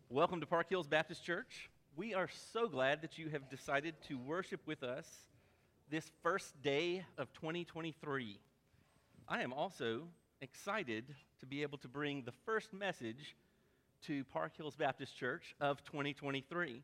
Welcome to Park Hills Baptist Church. We are so glad that you have decided to worship with us this first day of 2023. I am also excited to be able to bring the first message to Park Hills Baptist Church of 2023.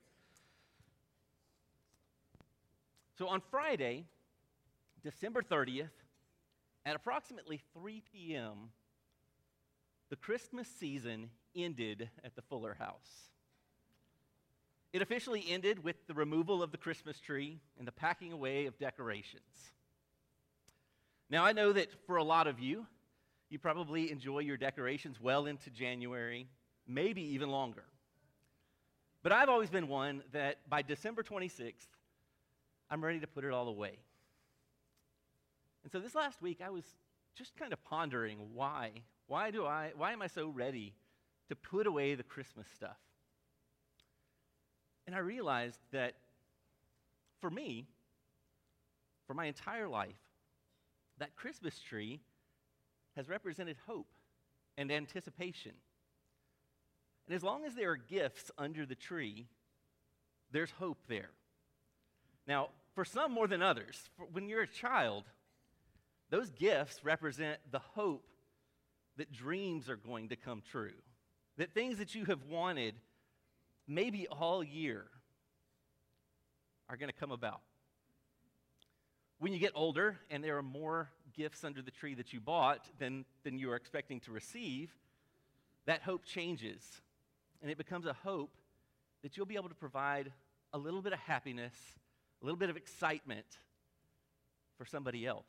So on Friday, December 30th, at approximately 3 p.m., the Christmas season ended at the Fuller House. It officially ended with the removal of the Christmas tree and the packing away of decorations. Now, I know that for a lot of you, you probably enjoy your decorations well into January, maybe even longer. But I've always been one that by December 26th, I'm ready to put it all away. And so this last week, I was just kind of pondering why. Why am I so ready to put away the Christmas stuff? And I realized that for me, for my entire life, that Christmas tree has represented hope and anticipation. And as long as there are gifts under the tree, there's hope there. Now, for some more than others, when you're a child, those gifts represent the hope that dreams are going to come true, that things that you have wanted maybe all year are going to come about. When you get older and there are more gifts under the tree that you bought than you are expecting to receive, that hope changes, and it becomes a hope that you'll be able to provide a little bit of happiness, a little bit of excitement for somebody else.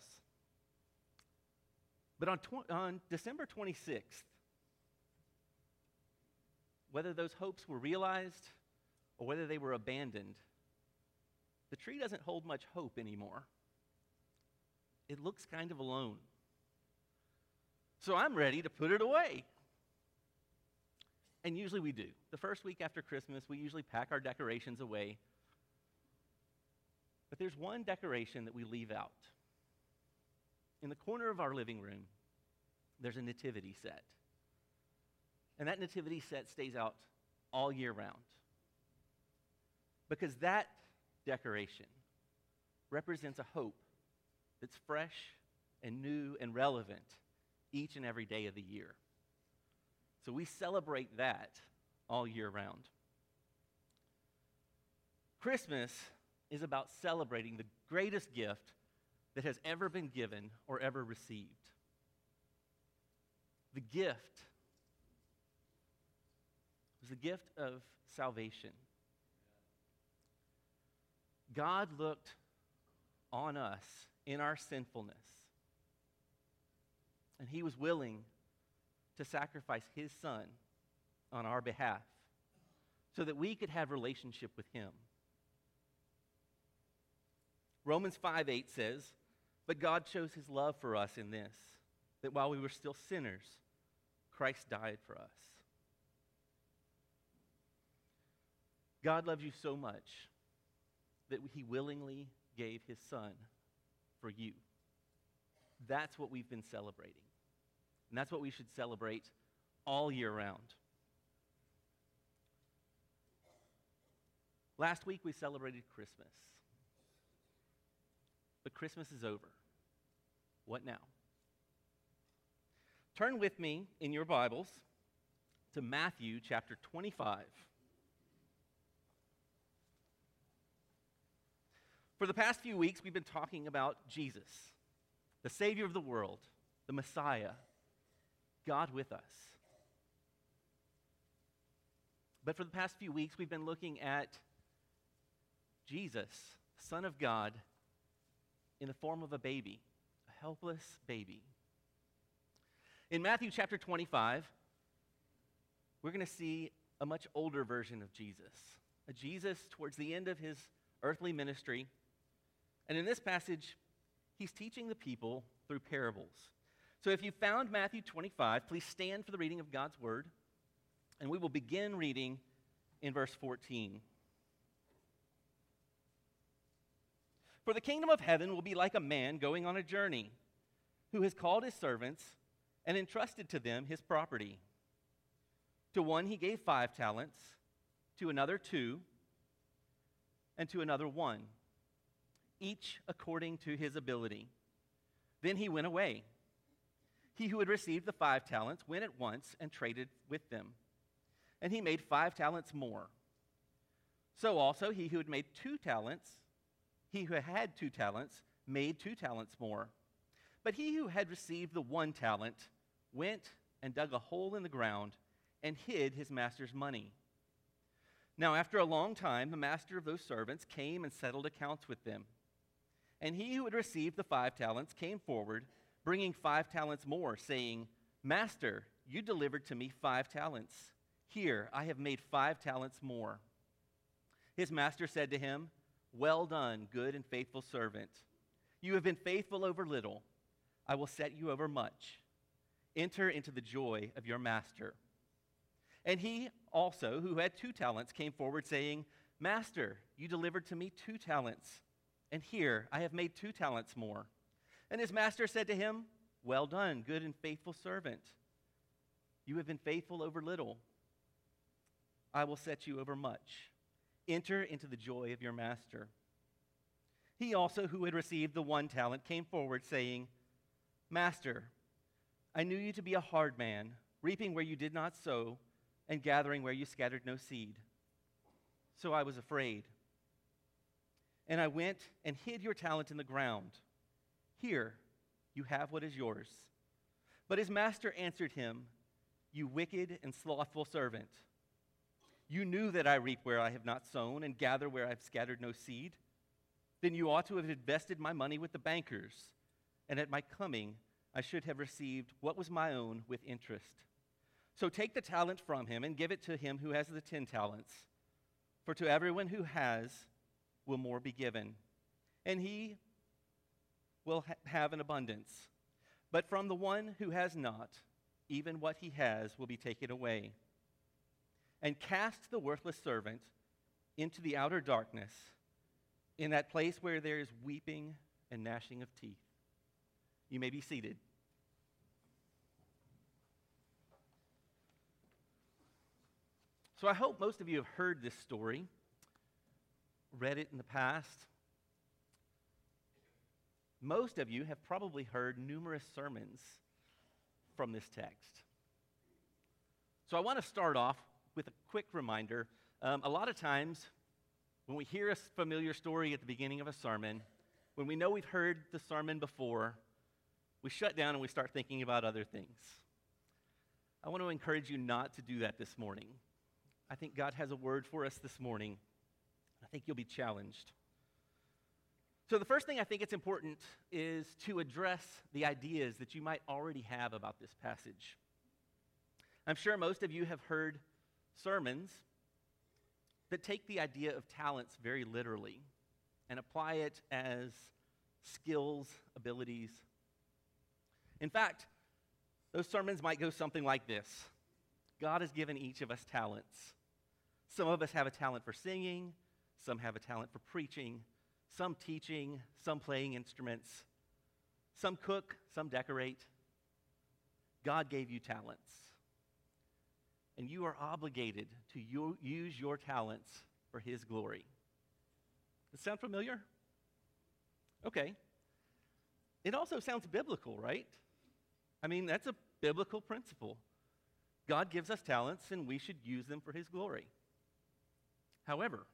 But on December 26th, whether those hopes were realized or whether they were abandoned, the tree doesn't hold much hope anymore. It looks kind of alone. So I'm ready to put it away. And usually we do. The first week after Christmas, we usually pack our decorations away. But there's one decoration that we leave out. In the corner of our living room, there's a nativity set. And that nativity set stays out all year round. Because that decoration represents a hope that's fresh and new and relevant each and every day of the year. So we celebrate that all year round. Christmas is about celebrating the greatest gift that has ever been given or ever received. The gift was the gift of salvation. God looked on us in our sinfulness, and he was willing to sacrifice his son on our behalf so that we could have relationship with him. Romans 5:8 says, "But God shows his love for us in this, that while we were still sinners, Christ died for us." God loves you so much that he willingly gave his son for you. That's what we've been celebrating. And that's what we should celebrate all year round. Last week we celebrated Christmas. But Christmas is over. What now? Turn with me in your Bibles to Matthew chapter 25. For the past few weeks, we've been talking about Jesus, the Savior of the world, the Messiah, God with us. But for the past few weeks, we've been looking at Jesus, Son of God, in the form of a baby, a helpless baby. In Matthew chapter 25, we're going to see a much older version of Jesus, a Jesus towards the end of his earthly ministry. And in this passage, he's teaching the people through parables. So if you found Matthew 25, please stand for the reading of God's word, and we will begin reading in verse 14. "For the kingdom of heaven will be like a man going on a journey, who has called his servants and entrusted to them his property. To one he gave 5 talents, to another 2, and to another 1, each according to his ability. Then he went away. He who had received the 5 talents went at once and traded with them, and he made 5 talents more. So also he who had made 2 talents, he who had 2 talents, made 2 talents more. But he who had received the 1 talent went and dug a hole in the ground and hid his master's money. Now after a long time, the master of those servants came and settled accounts with them. And he who had received the 5 talents came forward, bringing 5 talents more, saying, Master, you delivered to me 5 talents. Here, I have made 5 talents more. His master said to him, Well done, good and faithful servant. You have been faithful over little. I will set you over much. Enter into the joy of your master. And he also, who had 2 talents, came forward, saying, Master, you delivered to me 2 talents. And here, I have made 2 talents more. And his master said to him, Well done, good and faithful servant. You have been faithful over little. I will set you over much. Enter into the joy of your master. He also, who had received the 1 talent, came forward, saying, Master, I knew you to be a hard man, reaping where you did not sow, and gathering where you scattered no seed. So I was afraid. And I went and hid your talent in the ground. Here, you have what is yours. But his master answered him, You wicked and slothful servant. You knew that I reap where I have not sown and gather where I have scattered no seed. Then you ought to have invested my money with the bankers, and at my coming I should have received what was my own with interest. So take the talent from him and give it to him who has the 10 talents. For to everyone who has will more be given, and he will have an abundance. But from the one who has not, even what he has will be taken away. And cast the worthless servant into the outer darkness, in that place where there is weeping and gnashing of teeth. You may be seated. So I hope most of you have heard this story, read it in the past. Most of you have probably heard numerous sermons from this text. So I want to start off with a quick reminder. A lot of times when we hear a familiar story at the beginning of a sermon, when we know we've heard the sermon before, we shut down and we start thinking about other things. I want to encourage you not to do that this morning. I think God has a word for us this morning. I think you'll be challenged. So the first thing I think it's important is to address the ideas that you might already have about this passage. I'm sure most of you have heard sermons that take the idea of talents very literally and apply it as skills, abilities. In fact, those sermons might go something like this. God has given each of us talents. Some of us have a talent for singing, some have a talent for preaching, some teaching, some playing instruments, some cook, some decorate. God gave you talents. And you are obligated to use your talents for his glory. Does that sound familiar? Okay. It also sounds biblical, right? I mean, that's a biblical principle. God gives us talents, and we should use them for his glory. However,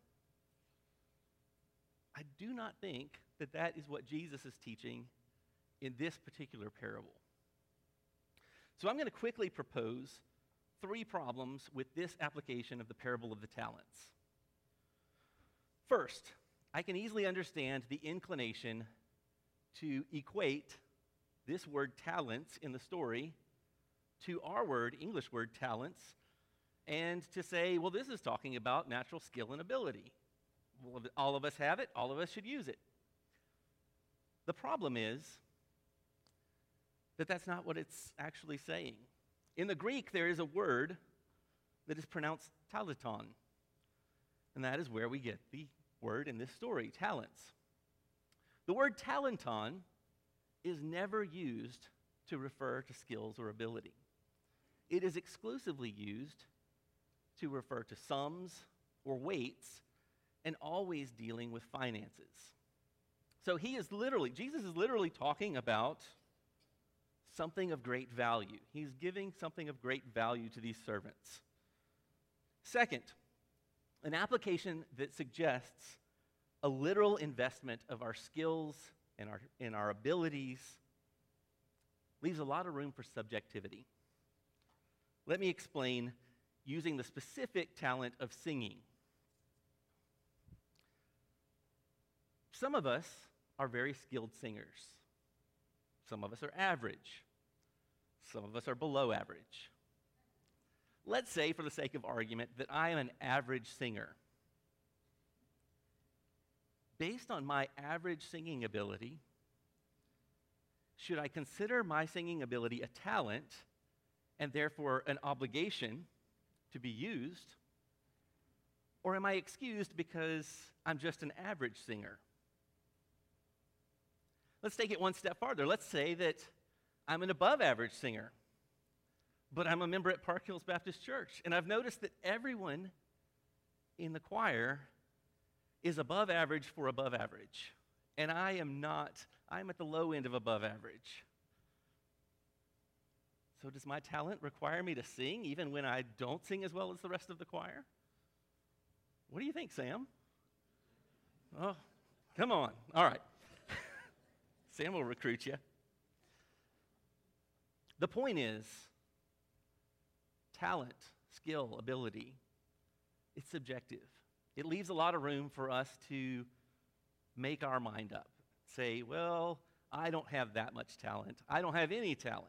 I do not think that that is what Jesus is teaching in this particular parable. So I'm going to quickly propose 3 problems with this application of the parable of the talents. First, I can easily understand the inclination to equate this word talents in the story to our word, English word talents, and to say, well, this is talking about natural skill and ability. Well, all of us have it, all of us should use it. The problem is that that's not what it's actually saying. In the Greek, there is a word that is pronounced talaton, and that is where we get the word in this story, talents. The word talenton is never used to refer to skills or ability. It is exclusively used to refer to sums, or weights, and always dealing with finances. So Jesus is literally talking about something of great value. He's giving something of great value to these servants. Second, an application that suggests a literal investment of our skills and our abilities leaves a lot of room for subjectivity. Let me explain using the specific talent of singing. Some of us are very skilled singers. Some of us are average. Some of us are below average. Let's say, for the sake of argument, that I am an average singer. Based on my average singing ability, should I consider my singing ability a talent and therefore an obligation to be used? Or am I excused because I'm just an average singer? Let's take it one step farther. Let's say that I'm an above average singer, but I'm a member at Park Hills Baptist Church, and I've noticed that everyone in the choir is above average for above average, and I am not. I'm at the low end of above average. So does my talent require me to sing even when I don't sing as well as the rest of the choir? What do you think, Sam? Oh, come on. All right. Sam will recruit you. The point is, talent, skill, ability, it's subjective. It leaves a lot of room for us to make our mind up. Say, well, I don't have that much talent. I don't have any talent.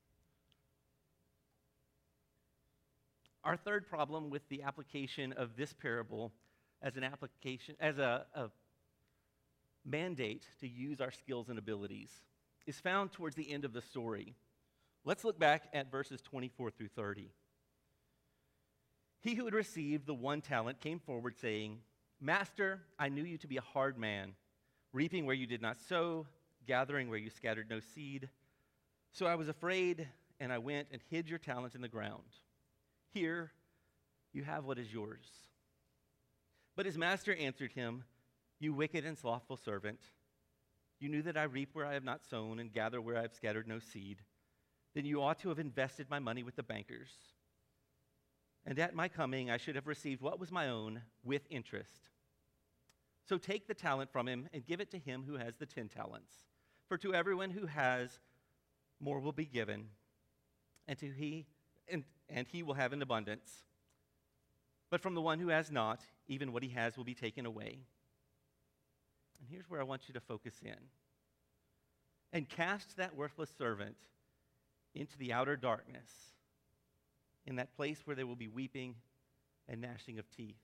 Our third problem with the application of this parable as a mandate to use our skills and abilities is found towards the end of the story. Let's look back at verses 24 through 30. He who had received the 1 talent came forward saying, "Master, I knew you to be a hard man, reaping where you did not sow, gathering where you scattered no seed. So I was afraid, and I went and hid your talent in the ground. Here, you have what is yours." But his master answered him, "You wicked and slothful servant, you knew that I reap where I have not sown and gather where I have scattered no seed. Then you ought to have invested my money with the bankers. And at my coming, I should have received what was my own with interest. So take the talent from him and give it to him who has the 10 talents. For to everyone who has, more will be given, and he will have an abundance. But from the one who has not, even what he has will be taken away. And here's where I want you to focus in. And cast that worthless servant into the outer darkness, in that place where there will be weeping and gnashing of teeth."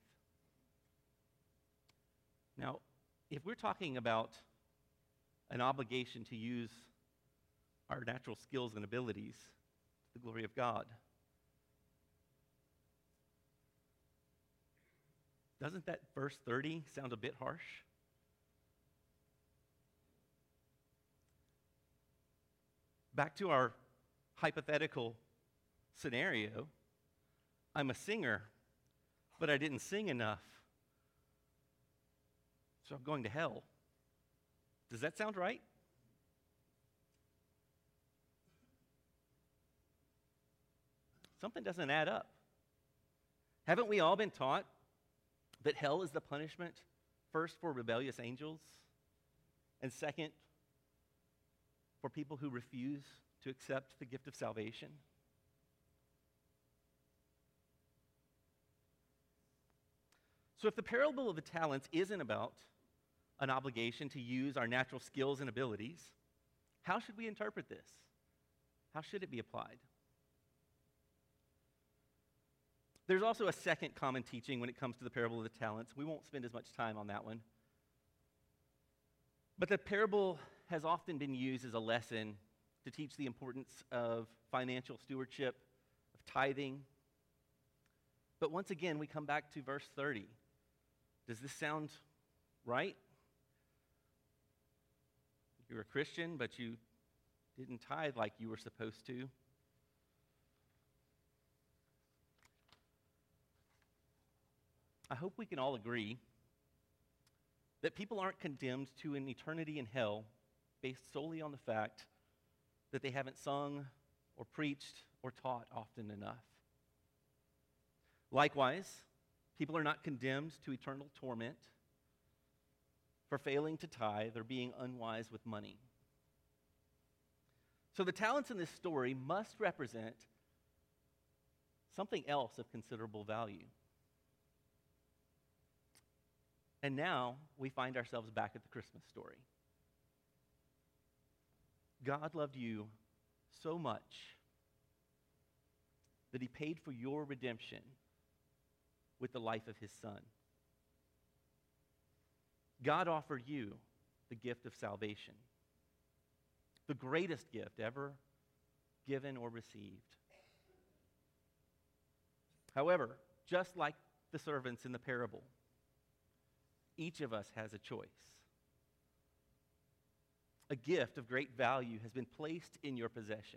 Now, if we're talking about an obligation to use our natural skills and abilities to the glory of God, doesn't that verse 30 sound a bit harsh? Back to our hypothetical scenario, I'm a singer, but I didn't sing enough, so I'm going to hell. Does that sound right? Something doesn't add up. Haven't we all been taught that hell is the punishment, first for rebellious angels, and second, for people who refuse to accept the gift of salvation? So if the parable of the talents isn't about an obligation to use our natural skills and abilities, how should we interpret this? How should it be applied? There's also a second common teaching when it comes to the parable of the talents. We won't spend as much time on that one. But the parable has often been used as a lesson to teach the importance of financial stewardship, of tithing. But once again, we come back to verse 30. Does this sound right? You're a Christian, but you didn't tithe like you were supposed to. I hope we can all agree that people aren't condemned to an eternity in hell based solely on the fact that they haven't sung or preached or taught often enough. Likewise, people are not condemned to eternal torment for failing to tithe or being unwise with money. So the talents in this story must represent something else of considerable value. And now we find ourselves back at the Christmas story. God loved you so much that he paid for your redemption with the life of his Son. God offered you the gift of salvation, the greatest gift ever given or received. However, just like the servants in the parable, each of us has a choice. A gift of great value has been placed in your possession.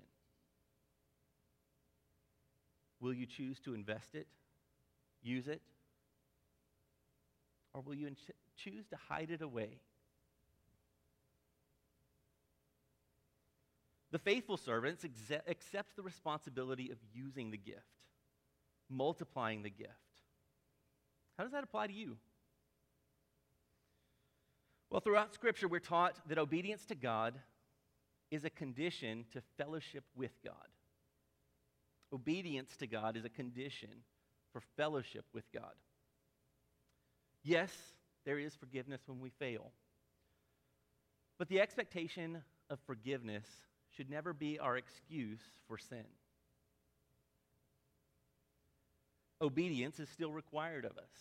Will you choose to invest it, use it, or will you choose to hide it away? The faithful servants accept the responsibility of using the gift, multiplying the gift. How does that apply to you? Well, throughout Scripture, we're taught that obedience to God is a condition to fellowship with God. Obedience to God is a condition for fellowship with God. Yes, there is forgiveness when we fail, but the expectation of forgiveness should never be our excuse for sin. Obedience is still required of us.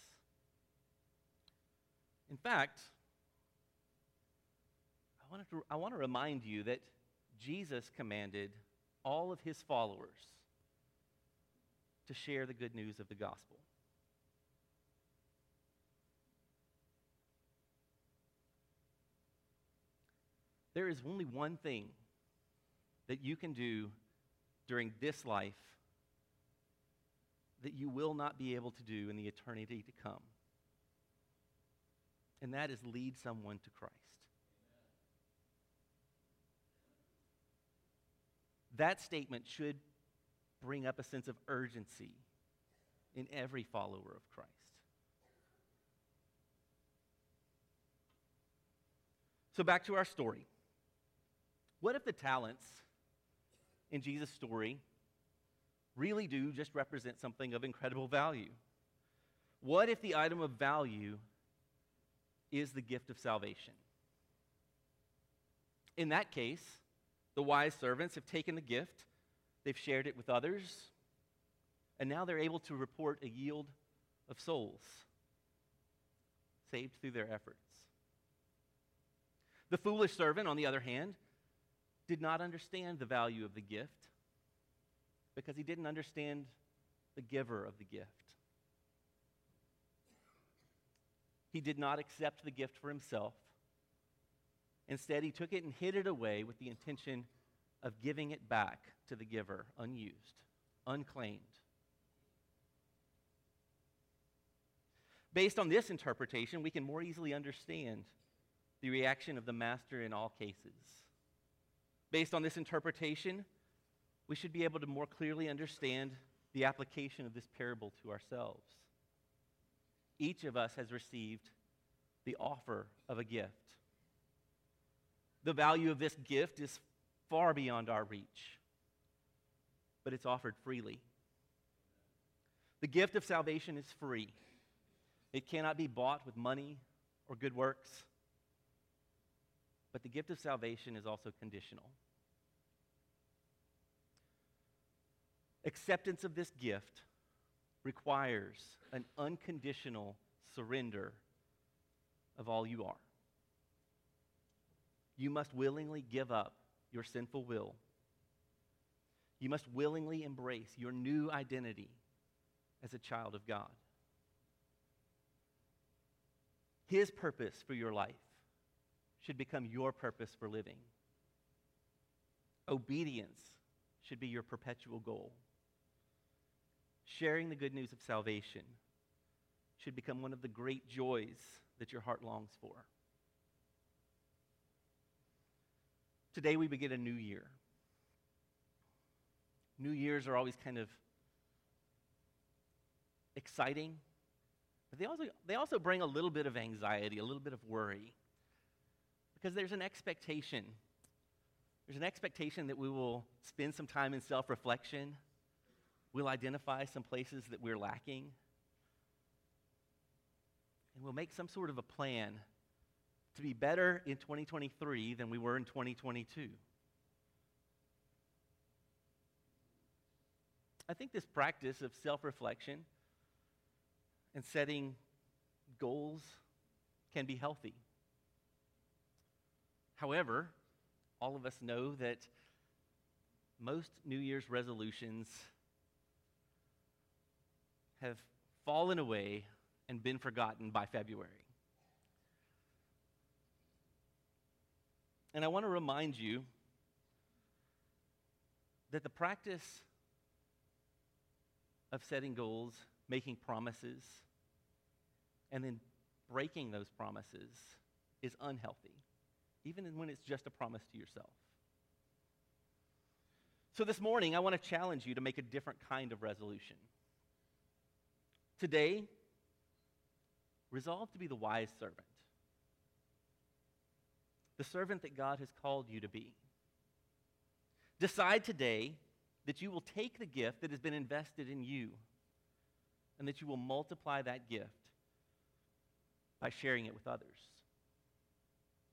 In fact, I want to remind you that Jesus commanded all of his followers to share the good news of the gospel. There is only one thing that you can do during this life that you will not be able to do in the eternity to come. And that is lead someone to Christ. That statement should bring up a sense of urgency in every follower of Christ. So back to our story. What if the talents in Jesus' story really do just represent something of incredible value? What if the item of value is the gift of salvation? In that case, the wise servants have taken the gift, they've shared it with others, and now they're able to report a yield of souls saved through their efforts. The foolish servant, on the other hand, did not understand the value of the gift because he didn't understand the giver of the gift. He did not accept the gift for himself. Instead, he took it and hid it away with the intention of giving it back to the giver, unused, unclaimed. Based on this interpretation, we can more easily understand the reaction of the master in all cases. Based on this interpretation, we should be able to more clearly understand the application of this parable to ourselves. Each of us has received the offer of a gift. The value of this gift is far beyond our reach, but it's offered freely. The gift of salvation is free. It cannot be bought with money or good works, but the gift of salvation is also conditional. Acceptance of this gift requires an unconditional surrender of all you are. You must willingly give up your sinful will. You must willingly embrace your new identity as a child of God. His purpose for your life should become your purpose for living. Obedience should be your perpetual goal. Sharing the good news of salvation should become one of the great joys that your heart longs for. Today we begin a new year. New years are always kind of exciting, but they also bring a little bit of anxiety, a little bit of worry, because there's an expectation. There's an expectation that we will spend some time in self-reflection. We'll identify some places that we're lacking, and we'll make some sort of a plan to be better in 2023 than we were in 2022. I think this practice of self-reflection and setting goals can be healthy. However, all of us know that most New Year's resolutions have fallen away and been forgotten by February. And I want to remind you that the practice of setting goals, making promises, and then breaking those promises is unhealthy, even when it's just a promise to yourself. So this morning, I want to challenge you to make a different kind of resolution. Today, resolve to be the wise servant, the servant that God has called you to be. Decide today that you will take the gift that has been invested in you and that you will multiply that gift by sharing it with others.